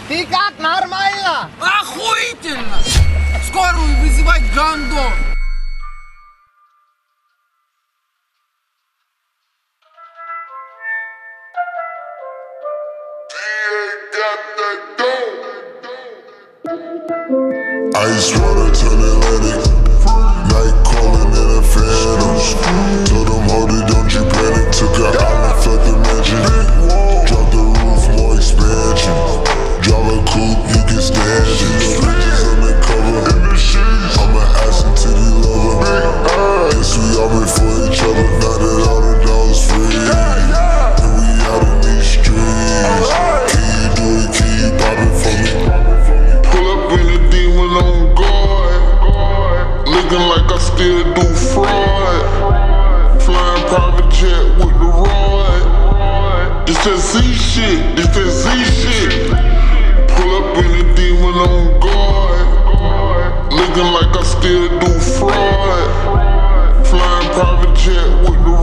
Ты как, нормально? Охуительно! Скорую вызывать гандон! Ice water turn Atlantic. Night calling in a phantom. Told them, hold it, don't you panic. Took a island, left the mansion. Drop the roof, more expansion. Drive a coupe, you can stand it. Bitches undercover. I'm an ass and titty lover. Guess we all meant for each other. Now that all the dogs free, and we out in these streets. Can you do it? Can you pop it for me? Pull up in a demon on guard, looking like I still do fraud. Flying private jet with the rod. This that Z shit, this that Z shit. Pull up in a demon on guard, looking like I still do fraud. Flying private jet with the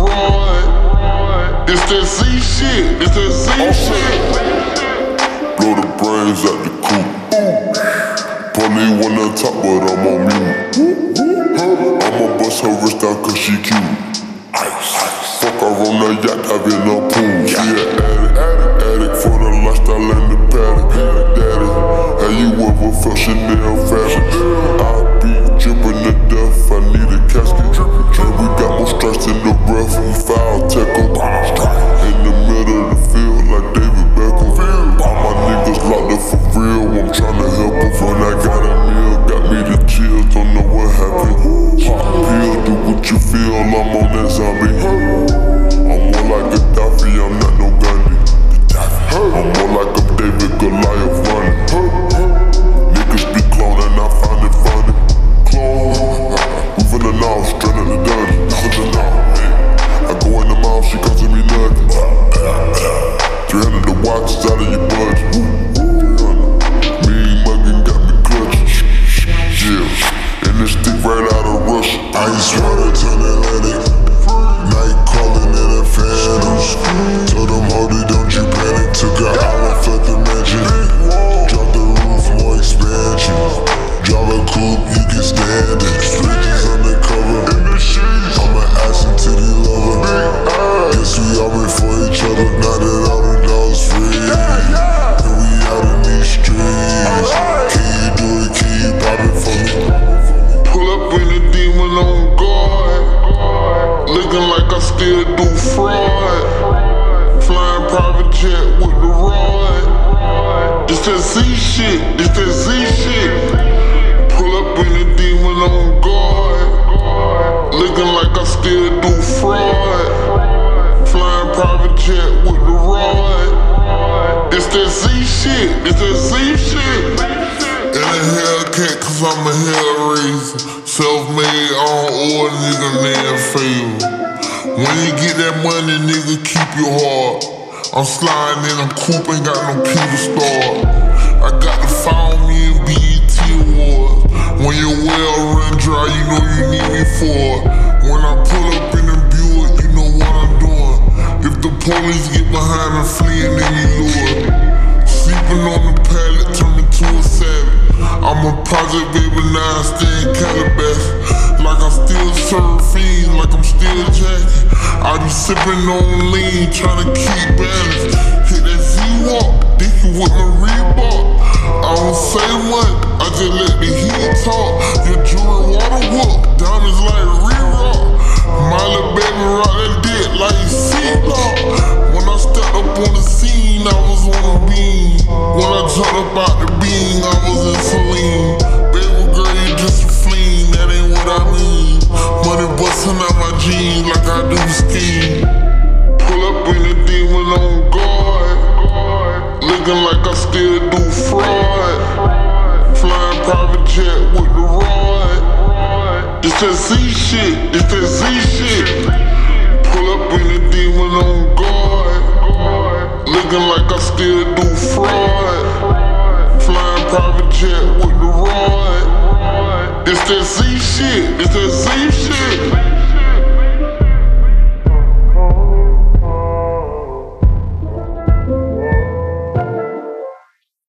rod. This that Z shit, this that Z shit. Blow the brains out the coop. Probably wanna top, but I'm on mute. I'ma bust her wrist down cause she cute. Fuck her on the yacht, I've been a pool. She an addict for the lifestyle and the paddock. Daddy, have you ever felt Chanel fabric? I be drippin' to death, I need a casket. And we got more strikes in the rough, we foul tackle. In the middle of the field like David Beckham. All my niggas locked up for real, I'm tryna help them. When I got a meal, got me the chills, don't know what happened. Pop pill, do what you feel, I'm on that zombie. I'm more like Gaddafi, I'm not no Gandhi. I'm more like I'm David Goliath running. Niggas be cloning, I find it funny. Clone, we finna know, straight out the dungeon. I go in the mouth, she costing me nothing. 300 the watches out of your budget. Mean muggin' got me clutching. Yeah, and this stick right out of Russia. Ice water turn Atlantic. Night calling in a phantom. Told them, hold it, don't you panic. Took a island, left the mansion. Drop the roof, more expansion. Drive a coupe, you can stand it. Bitches undercover. I'm an ass and titty lover. Guess we all meant for each other. Now that all the dogs free, and we out in these streets. Can you do it? Can you pop it for me? Pull up in a demon on guard, looking like I still do fraud. Flying private jet with the rod. This that Z shit, this that Z shit. Pull up in a demon on guard, looking like I still do fraud. Flying private jet with the rod. This that Z shit, this that Z shit. In a Hellcat cause I'm a hellraiser. Self-made, I don't owe a nigga man favor. When you get that money, nigga, keep your heart. I'm sliding in a coupe, ain't got no key to start. I got to find me in BET Awards. When your well run dry, you know you need me for it. When I pull up in the Buick, you know what I'm doing. If the police get behind me, fleeing, then you lure. Sleeping on the pallet, turn me to a savage. I'm a project baby, now I stay in Calabas. Like I still serve fiends, like I'm still jacking. I be sipping on lean, tryna keep balance. Hit that Z-Walk, dicky with my Reebok. I don't say much, I just let the heat talk. Your jewelry water whoop, diamonds like re-rock. My little baby rock that dick like C-Lock. When I stepped up on the scene, I was on a beam. When I jumped up out the beam, I was in saline. Baby girl, you just a fleen, that ain't what I mean. Money bustin' out my jeans like I do skiing. Pull up in a demon on guard, looking like I still do fraud. Flying private jet with the rod. This that Z shit, this that Z shit. Pull up in a demon on guard, looking like I still do fraud. Flying private jet with the rod. This that Z shit, this that Z shit.